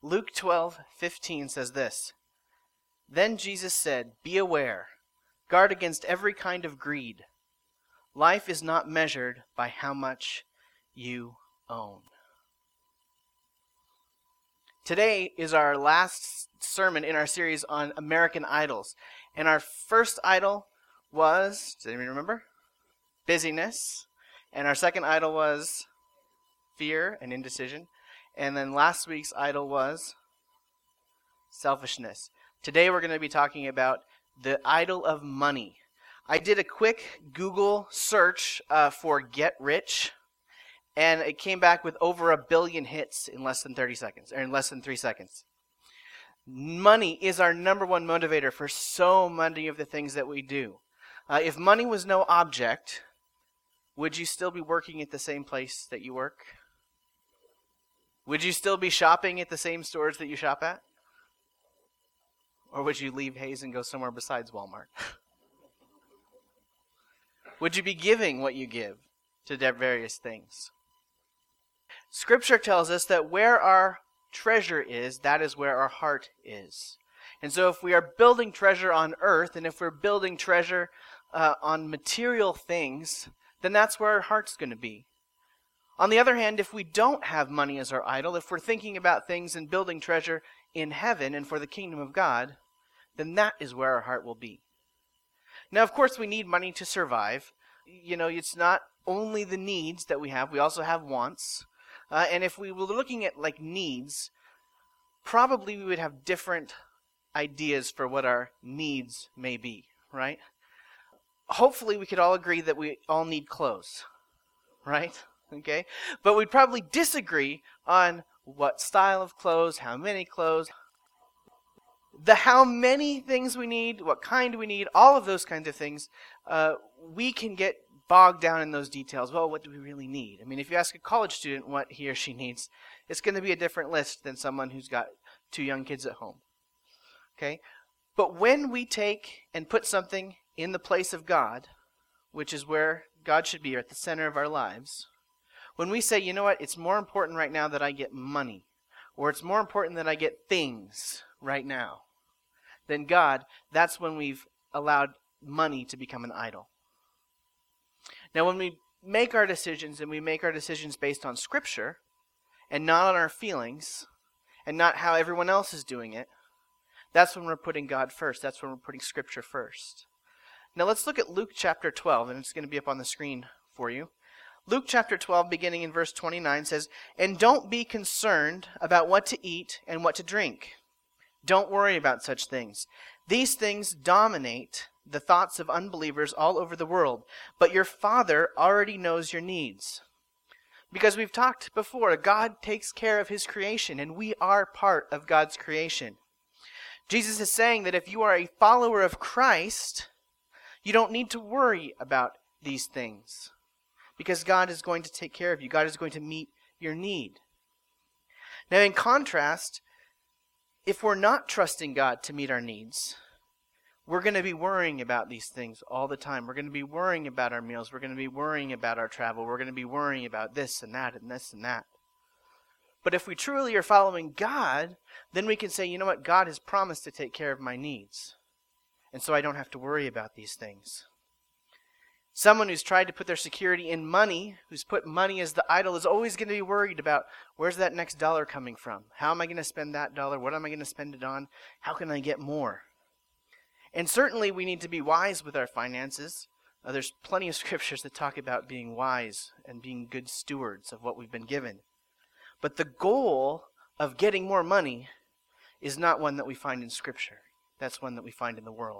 Luke 12:15 says this, "Then Jesus said, 'Be aware, guard against every kind of greed. Life is not measured by how much you own.'" Today is our last sermon in our series on American Idols. And our first idol was, does anyone remember? Busyness. And our second idol was fear and indecision. And then last week's idol was selfishness. Today we're going to be talking about the idol of money. I did a quick Google search for get rich, and it came back with over 1 billion hits in less than 30 seconds, or in less than 3 seconds. Money is our number one motivator for so many of the things that we do. If money was no object, would you still be working at the same place that you work? Would you still be shopping at the same stores that you shop at? Or would you leave Hayes and go somewhere besides Walmart? Would you be giving what you give to various things? Scripture tells us that where our treasure is, that is where our heart is. And so if we are building treasure on earth, and if we're building treasure on material things, then that's where our heart's going to be. On the other hand, if we don't have money as our idol, if we're thinking about things and building treasure in heaven and for the kingdom of God, then that is where our heart will be. Now, of course, we need money to survive. You know, it's not only the needs that we have. We also have wants. And if we were looking at like needs, probably we would have different ideas for what our needs may be, right? Hopefully we could all agree that we all need clothes, right? Okay? But we'd probably disagree on what style of clothes, how many clothes, how many things we need, what kind we need, all of those kinds of things. We can get bogged down in those details. Well, what do we really need? I mean, if you ask a college student what he or she needs, it's going to be a different list than someone who's got 2 young kids at home. Okay? But when we take and put something in the place of God, which is where God should be, or at the center of our lives, when we say, you know what, it's more important right now that I get money, or it's more important that I get things right now than God, that's when we've allowed money to become an idol. Now, when we make our decisions, and we make our decisions based on Scripture, and not on our feelings, and not how everyone else is doing it, that's when we're putting God first. That's when we're putting Scripture first. Now, let's look at Luke chapter 12, and it's going to be up on the screen for you. Luke chapter 12, beginning in verse 29, says, "And don't be concerned about what to eat and what to drink. Don't worry about such things. These things dominate the thoughts of unbelievers all over the world, but your Father already knows your needs." Because we've talked before, God takes care of His creation, and we are part of God's creation. Jesus is saying that if you are a follower of Christ, you don't need to worry about these things, because God is going to take care of you. God is going to meet your need. Now, in contrast, if we're not trusting God to meet our needs, we're going to be worrying about these things all the time. We're going to be worrying about our meals. We're going to be worrying about our travel. We're going to be worrying about this and that and this and that. But if we truly are following God, then we can say, you know what, God has promised to take care of my needs. And so I don't have to worry about these things. Someone who's tried to put their security in money, who's put money as the idol, is always going to be worried about where's that next dollar coming from? How am I going to spend that dollar? What am I going to spend it on? How can I get more? And certainly we need to be wise with our finances. There's plenty of scriptures that talk about being wise and being good stewards of what we've been given. But the goal of getting more money is not one that we find in Scripture. That's one that we find in the world.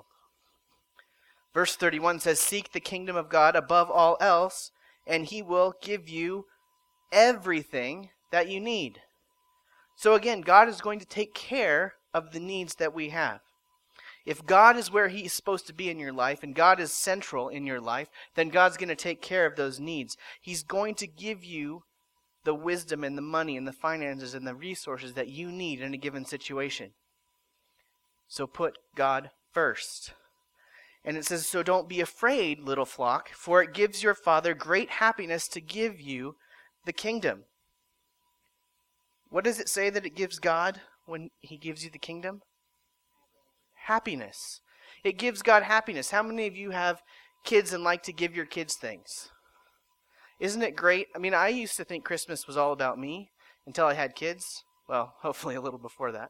Verse 31 says, "Seek the kingdom of God above all else, and He will give you everything that you need." So again, God is going to take care of the needs that we have. If God is where He's supposed to be in your life, and God is central in your life, then God's going to take care of those needs. He's going to give you the wisdom and the money and the finances and the resources that you need in a given situation. So put God first. And it says, "So don't be afraid, little flock, for it gives your Father great happiness to give you the kingdom." What does it say that it gives God when he gives you the kingdom? Happiness. It gives God happiness. How many of you have kids and like to give your kids things? Isn't it great? I mean, I used to think Christmas was all about me until I had kids. Well, hopefully a little before that.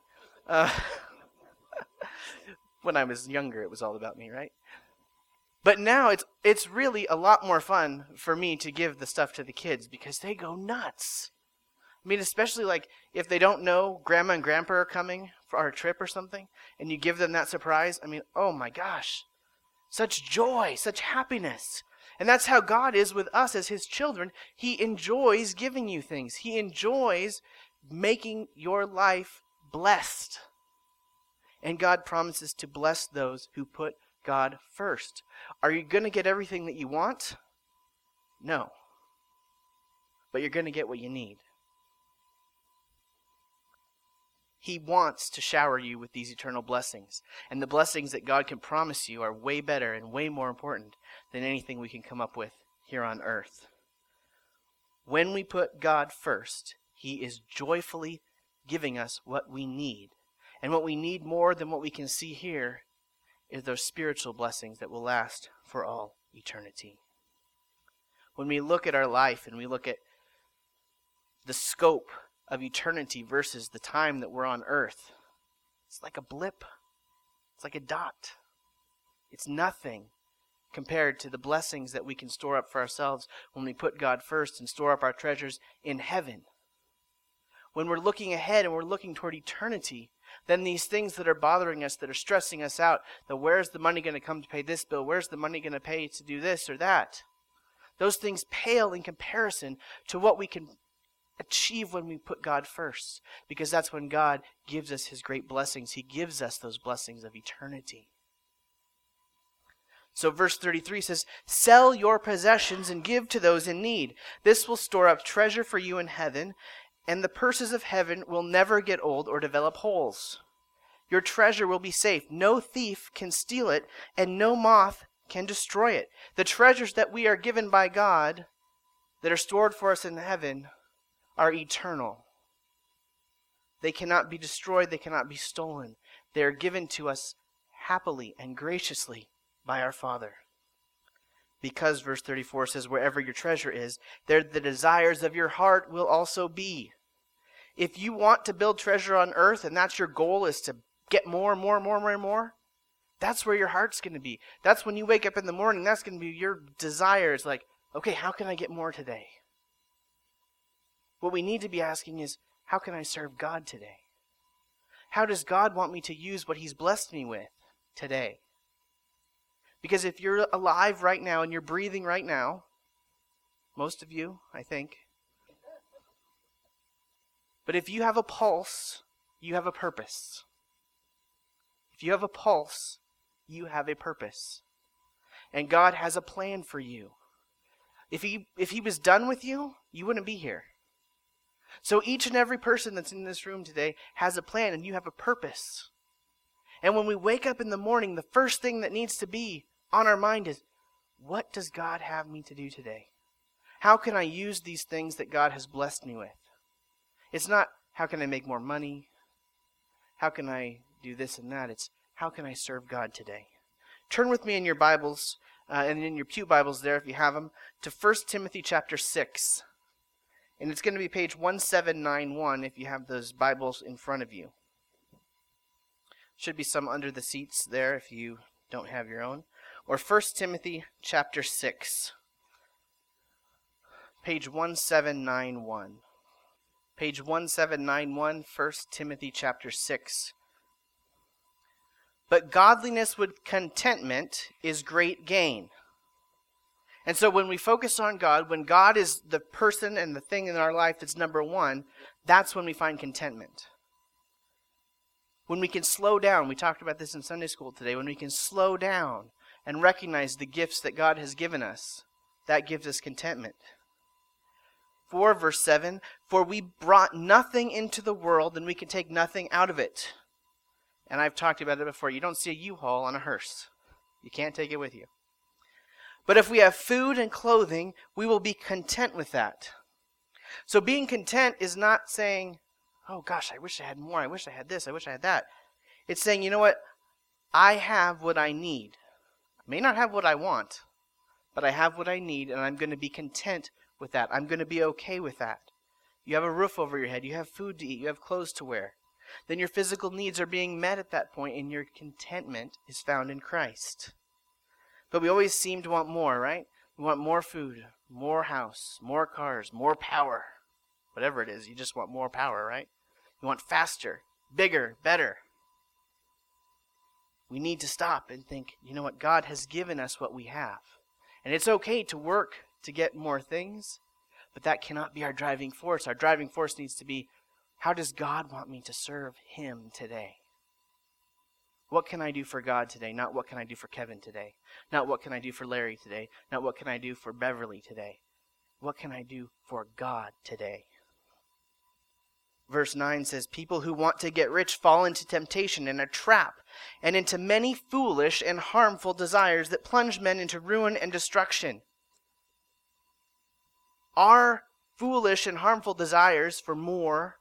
When I was younger, it was all about me, right? But now it's really a lot more fun for me to give the stuff to the kids because they go nuts. I mean, especially like if they don't know Grandma and Grandpa are coming for our trip or something, and you give them that surprise. I mean, oh my gosh, such joy, such happiness. And that's how God is with us as his children. He enjoys giving you things. He enjoys making your life blessed. And God promises to bless those who put God first. Are you going to get everything that you want? No. But you're going to get what you need. He wants to shower you with these eternal blessings. And the blessings that God can promise you are way better and way more important than anything we can come up with here on earth. When we put God first, he is joyfully giving us what we need. And what we need more than what we can see here is those spiritual blessings that will last for all eternity. When we look at our life and we look at the scope of eternity versus the time that we're on earth, it's like a blip. It's like a dot. It's nothing compared to the blessings that we can store up for ourselves when we put God first and store up our treasures in heaven. When we're looking ahead and we're looking toward eternity, then these things that are bothering us, that are stressing us out, that where's the money going to come to pay this bill? Where's the money going to pay to do this or that? Those things pale in comparison to what we can achieve when we put God first. Because that's when God gives us his great blessings. He gives us those blessings of eternity. So verse 33 says, "Sell your possessions and give to those in need. This will store up treasure for you in heaven, and the purses of heaven will never get old or develop holes. Your treasure will be safe. No thief can steal it, and no moth can destroy it." The treasures that we are given by God, that are stored for us in heaven, are eternal. They cannot be destroyed. They cannot be stolen. They are given to us happily and graciously by our Father. Because verse 34 says, "Wherever your treasure is, there the desires of your heart will also be." If you want to build treasure on earth, and that's your goal, is to get more and more and more and more, that's where your heart's going to be. That's when you wake up in the morning, that's going to be your desires. Like, okay, how can I get more today? What we need to be asking is, how can I serve God today? How does God want me to use what he's blessed me with today? Because if you're alive right now and you're breathing right now, most of you, I think, but if you have a pulse, you have a purpose. If you have a pulse, you have a purpose. And God has a plan for you. If he was done with you, you wouldn't be here. So each and every person that's in this room today has a plan, and you have a purpose. And when we wake up in the morning, the first thing that needs to be on our mind is, what does God have me to do today? How can I use these things that God has blessed me with? It's not, how can I make more money? How can I do this and that? It's, how can I serve God today? Turn with me in your Bibles, and in your pew Bibles there, if you have them, to 1 Timothy chapter 6. And it's going to be page 1791 if you have those Bibles in front of you. Should be some under the seats there if you don't have your own. Or 1 Timothy chapter 6, page 1791. Page 1791, 1 Timothy chapter 6. "But godliness with contentment is great gain." And so when we focus on God, when God is the person and the thing in our life that's number one, that's when we find contentment. When we can slow down, we talked about this in Sunday school today, when we can slow down and recognize the gifts that God has given us, that gives us contentment. 4 verse 7, "For we brought nothing into the world, and we can take nothing out of it." And I've talked about it before. You don't see a U-Haul on a hearse. You can't take it with you. "But if we have food and clothing, we will be content with that." So being content is not saying, Oh gosh, I wish I had more. I wish I had this. I wish I had that. It's saying, you know what? I have what I need. I may not have what I want, but I have what I need, and I'm going to be content with that. I'm going to be okay with that. You have a roof over your head. You have food to eat. You have clothes to wear. Then your physical needs are being met at that point, and your contentment is found in Christ. But we always seem to want more, right? We want more food, more house, more cars, more power. Whatever it is, you just want more power, right? You want faster, bigger, better. We need to stop and think, you know what? God has given us what we have. And it's okay to work to get more things, but that cannot be our driving force. Our driving force needs to be, how does God want me to serve Him today? What can I do for God today? Not what can I do for Kevin today. Not what can I do for Larry today. Not what can I do for Beverly today. What can I do for God today? Verse 9 says, people who want to get rich fall into temptation and a trap, and into many foolish and harmful desires that plunge men into ruin and destruction. Our foolish and harmful desires for more,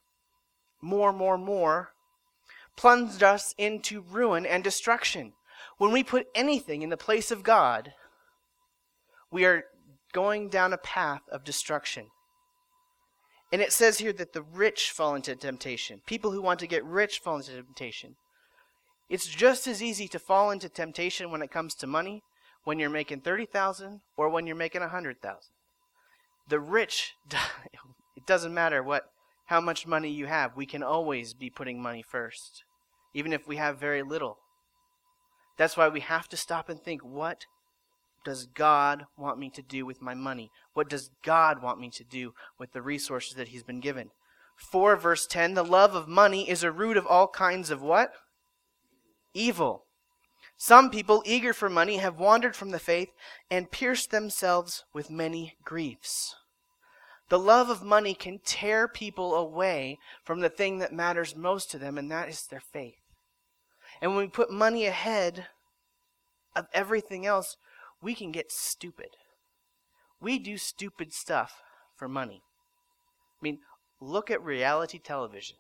plunged us into ruin and destruction. When we put anything in the place of God, we are going down a path of destruction. And it says here that the rich fall into temptation. People who want to get rich fall into temptation. It's just as easy to fall into temptation when it comes to money, when you're making $30,000 or when you're making $100,000. The rich, it doesn't matter how much money you have. We can always be putting money first, even if we have very little. That's why we have to stop and think, what does God want me to do with my money? What does God want me to do with the resources that He's been given? 4 verse 10, the love of money is a root of all kinds of what? Evil. Some people eager for money have wandered from the faith and pierced themselves with many griefs. The love of money can tear people away from the thing that matters most to them, and that is their faith. And when we put money ahead of everything else, we can get stupid. We do stupid stuff for money. I mean, look at reality television.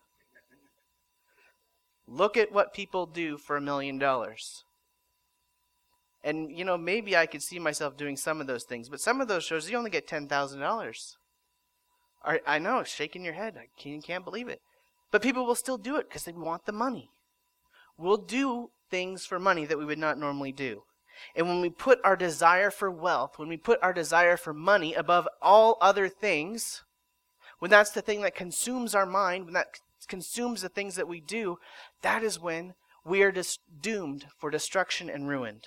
Look at what people do for $1 million. And, maybe I could see myself doing some of those things, but some of those shows, you only get $10,000. I know, shaking your head. I can't believe it. But people will still do it because they want the money. We'll do things for money that we would not normally do. And when we put our desire for wealth, when we put our desire for money above all other things, when that's the thing that consumes our mind, when that consumes the things that we do, that is when we are doomed for destruction and ruined.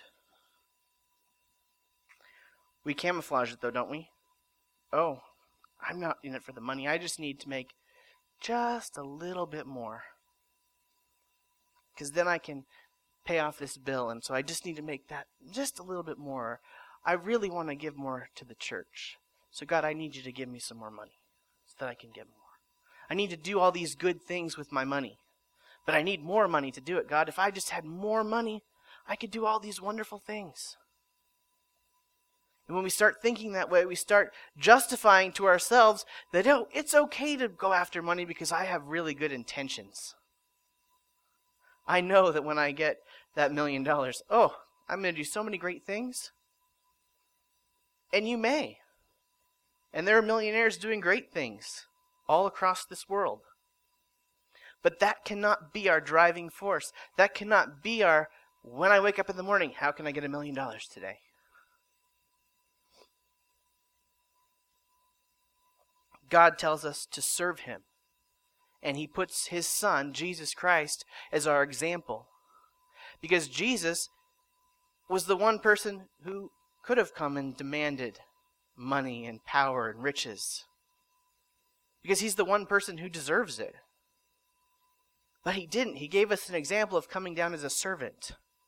We camouflage it though, don't we? Oh, I'm not in it for the money. I just need to make just a little bit more. Because then I can pay off this bill, and so I just need to make that just a little bit more. I really want to give more to the church. So God, I need you to give me some more money so that I can give more. I need to do all these good things with my money, but I need more money to do it. God, if I just had more money, I could do all these wonderful things. And when we start thinking that way, we start justifying to ourselves that, oh, it's okay to go after money because I have really good intentions. I know that when I get that $1 million, oh, I'm going to do so many great things. And you may. And there are millionaires doing great things all across this world. But that cannot be our driving force. That cannot be our, when I wake up in the morning, how can I get $1 million today? God tells us to serve Him. And He puts His Son, Jesus Christ, as our example. Because Jesus was the one person who could have come and demanded money and power and riches. Because He's the one person who deserves it. But He didn't. He gave us an example of coming down as a servant.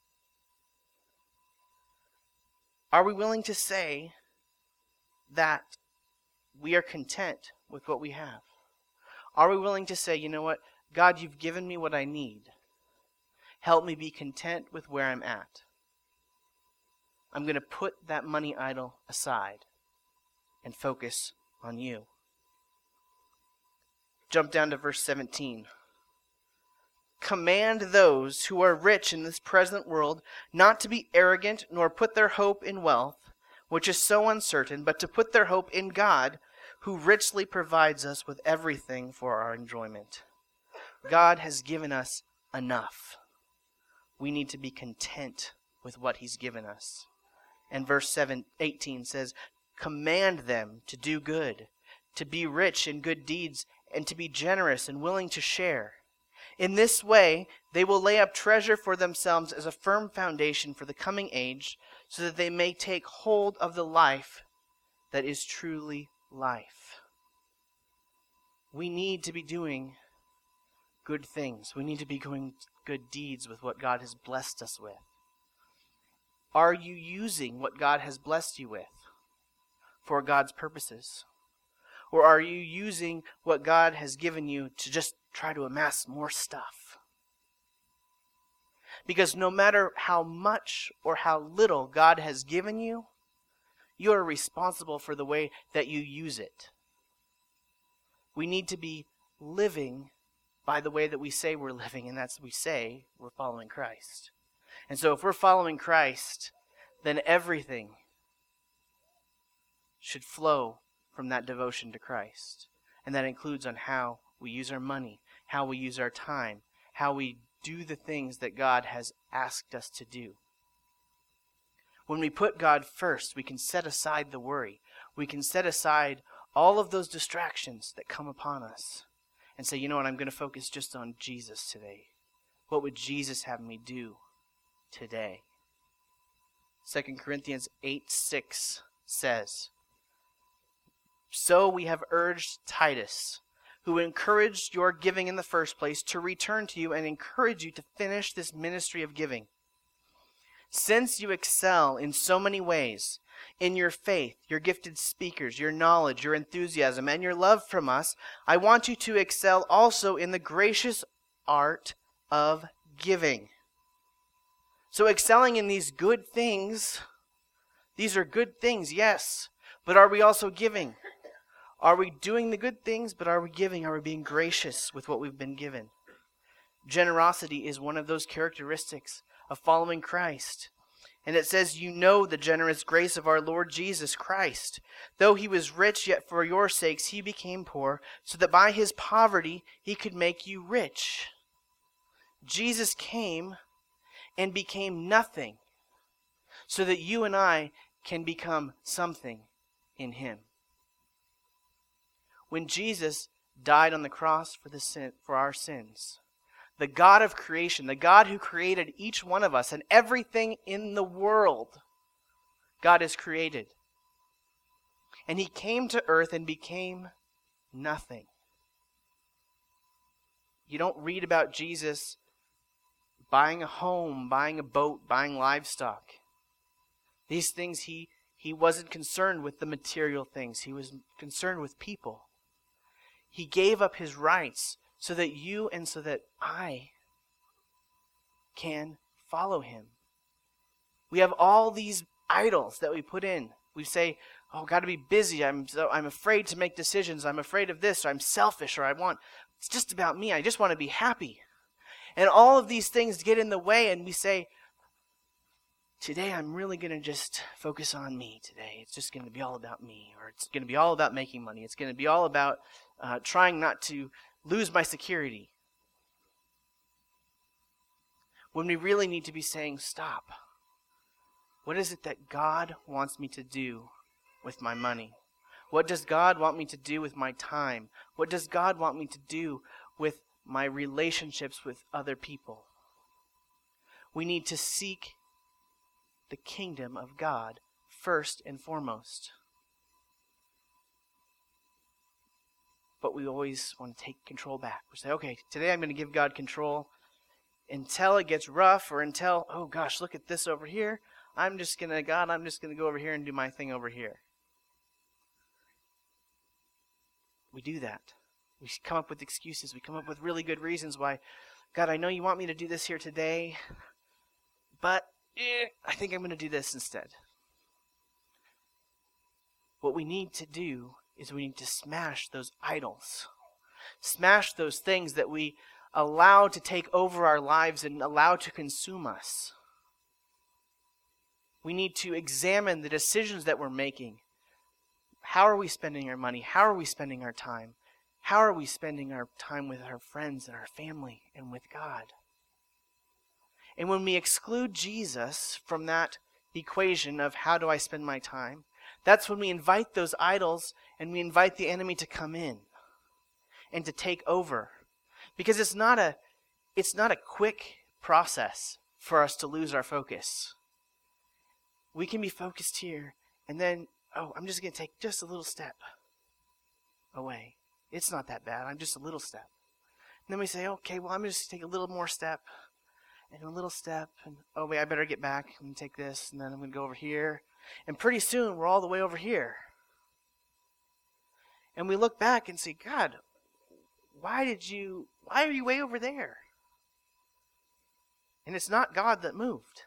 Are we willing to say that we are content with what we have? Are we willing to say, you know what, God, you've given me what I need. Help me be content with where I'm at. I'm going to put that money idol aside and focus on you. Jump down to verse 17. Command those who are rich in this present world not to be arrogant, nor put their hope in wealth, which is so uncertain, but to put their hope in God, who richly provides us with everything for our enjoyment. God has given us enough. We need to be content with what he's given us. And verse 18 says, command them to do good, to be rich in good deeds, and to be generous and willing to share. In this way, they will lay up treasure for themselves as a firm foundation for the coming age, so that they may take hold of the life that is truly life. We need to be doing good things. We need to be doing good deeds with what God has blessed us with. Are you using what God has blessed you with for God's purposes? Or are you using what God has given you to just try to amass more stuff? Because no matter how much or how little God has given you, you are responsible for the way that you use it. We need to be living by the way that we say we're living, and that's we say we're following Christ. And so if we're following Christ, then everything should flow from that devotion to Christ. And that includes on how we use our money, how we use our time, how we do the things that God has asked us to do. When we put God first, we can set aside the worry. We can set aside all of those distractions that come upon us and say, you know what, I'm going to focus just on Jesus today. What would Jesus have me do today? 2 Corinthians 8:6 says, so we have urged Titus, who encouraged your giving in the first place, to return to you and encourage you to finish this ministry of giving. Since you excel in so many ways, in your faith, your gifted speakers, your knowledge, your enthusiasm, and your love from us, I want you to excel also in the gracious art of giving. So excelling in these good things, these are good things, yes, but are we also giving? Are we doing the good things, but are we giving? Are we being gracious with what we've been given? Generosity is one of those characteristics of following Christ. And it says, you know the generous grace of our Lord Jesus Christ. Though he was rich, yet for your sakes he became poor, so that by his poverty he could make you rich. Jesus came and became nothing, so that you and I can become something in him. When Jesus died on the cross for our sins, the God of creation, the God who created each one of us and everything in the world, God has created. And he came to earth and became nothing. You don't read about Jesus buying a home, buying a boat, buying livestock. These things, he wasn't concerned with the material things. He was concerned with people. He gave up his rights so that you and so that I can follow him. We have all these idols that we put in. We say, oh, I've got to be busy. I'm afraid to make decisions. I'm afraid of this, or I'm selfish, or it's just about me. I just want to be happy. And all of these things get in the way, and we say, today I'm really going to just focus on me today. It's just going to be all about me, or it's going to be all about making money. It's going to be all about trying not to lose my security. When we really need to be saying, stop. What is it that God wants me to do with my money? What does God want me to do with my time? What does God want me to do with my relationships with other people? We need to seek the kingdom of God first and foremost. But we always want to take control back. We say, okay, today I'm going to give God control until it gets rough, or until, oh gosh, look at this over here. I'm just going to go over here and do my thing over here. We do that. We come up with excuses. We come up with really good reasons why, God, I know you want me to do this here today, but I think I'm going to do this instead. What we need to do is we need to smash those idols. Smash those things that we allow to take over our lives and allow to consume us. We need to examine the decisions that we're making. How are we spending our money? How are we spending our time? How are we spending our time with our friends and our family and with God? And when we exclude Jesus from that equation of how do I spend my time, that's when we invite those idols and we invite the enemy to come in and to take over. Because it's not a quick process for us to lose our focus. We can be focused here and then, I'm just going to take just a little step away. It's not that bad. I'm just a little step. And then we say, okay, well, I'm going to take a little more step. And a little step, and wait, I better get back and take this, and then I'm going to go over here. And pretty soon, we're all the way over here. And we look back and say, God, why are you way over there? And it's not God that moved.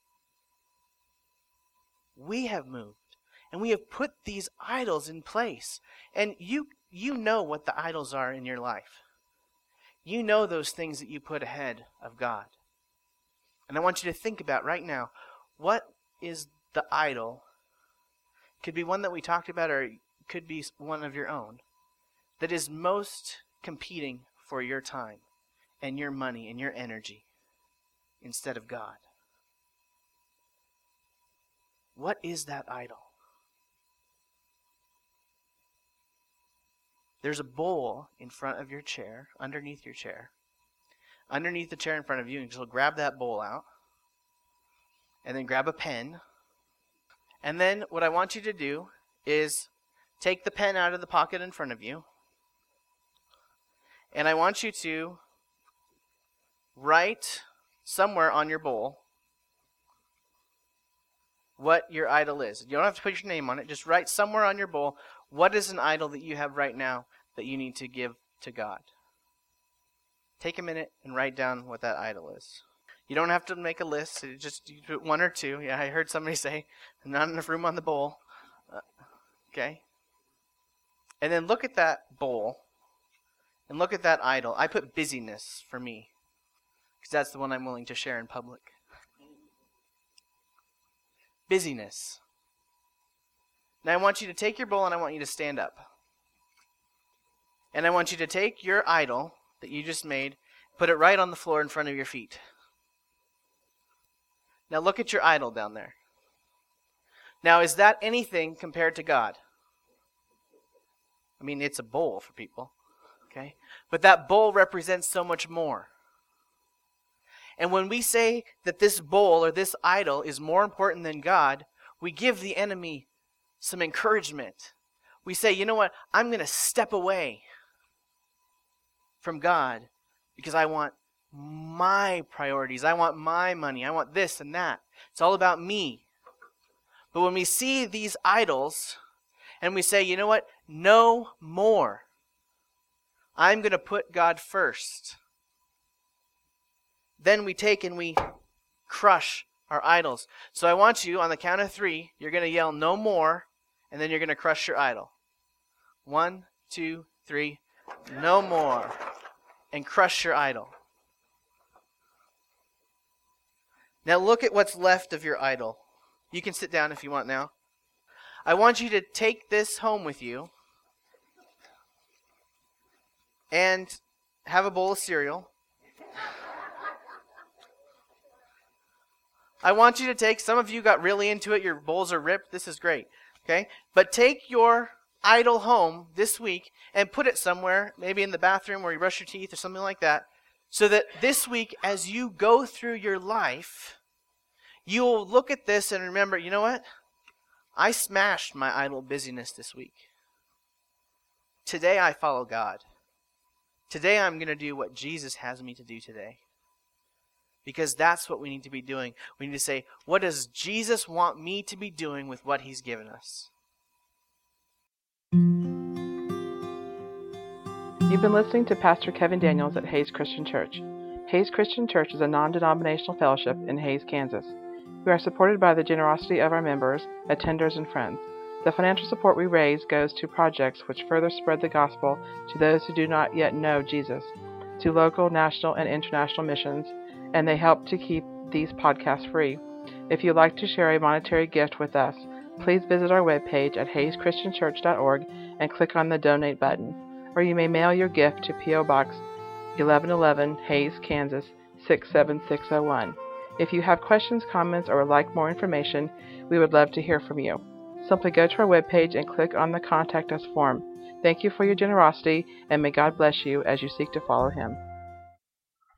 We have moved. And we have put these idols in place. And you know what the idols are in your life. You know those things that you put ahead of God. And I want you to think about right now, what is the idol? Could be one that we talked about, or it could be one of your own, that is most competing for your time and your money and your energy instead of God. What is that idol? There's a bowl in front of your chair, underneath your chair. Underneath the chair in front of you, and just grab that bowl out. And then grab a pen. And then what I want you to do is take the pen out of the pocket in front of you. And I want you to write somewhere on your bowl what your idol is. You don't have to put your name on it. Just write somewhere on your bowl what is an idol that you have right now that you need to give to God. Take a minute and write down what that idol is. You don't have to make a list. Just you put one or two. Yeah, I heard somebody say, not enough room on the bowl. Okay. And then look at that bowl and look at that idol. I put busyness for me because that's the one I'm willing to share in public. Busyness. Now I want you to take your bowl and I want you to stand up. And I want you to take your idol that you just made, put it right on the floor in front of your feet. Now look at your idol down there. Now is that anything compared to God? I mean, it's a bowl for people, okay? But that bowl represents so much more. And when we say that this bowl or this idol is more important than God, we give the enemy some encouragement. We say, you know what? I'm going to step away from God because I want my priorities. I want my money. I want this and that. It's all about me. But when we see these idols and we say, you know what? No more. I'm going to put God first. Then we take and we crush our idols. So I want you, on the count of 3, you're going to yell no more, and then you're going to crush your idol. 1, 2, 3, no more. And crush your idol. Now look at what's left of your idol. You can sit down if you want now. I want you to take this home with you and have a bowl of cereal. I want you to take, some of you got really into it, your bowls are ripped, this is great, okay? But take your idol home this week and put it somewhere, maybe in the bathroom where you brush your teeth or something like that, so that this week as you go through your life, you'll look at this and remember, you know what? I smashed my idol busyness this week. Today I follow God. Today I'm going to do what Jesus has me to do today. Because that's what we need to be doing. We need to say, what does Jesus want me to be doing with what He's given us? You've been listening to Pastor Kevin Daniels at Hayes Christian Church. Hayes Christian Church is a non-denominational fellowship in Hayes, Kansas. We are supported by the generosity of our members, attenders, and friends. The financial support we raise goes to projects which further spread the gospel to those who do not yet know Jesus, to local, national, and international missions, and they help to keep these podcasts free. If you'd like to share a monetary gift with us, please visit our webpage at hayschristianchurch.org and click on the Donate button, or you may mail your gift to P.O. Box 1111, Hays, Kansas 67601. If you have questions, comments, or would like more information, we would love to hear from you. Simply go to our webpage and click on the Contact Us form. Thank you for your generosity, and may God bless you as you seek to follow Him.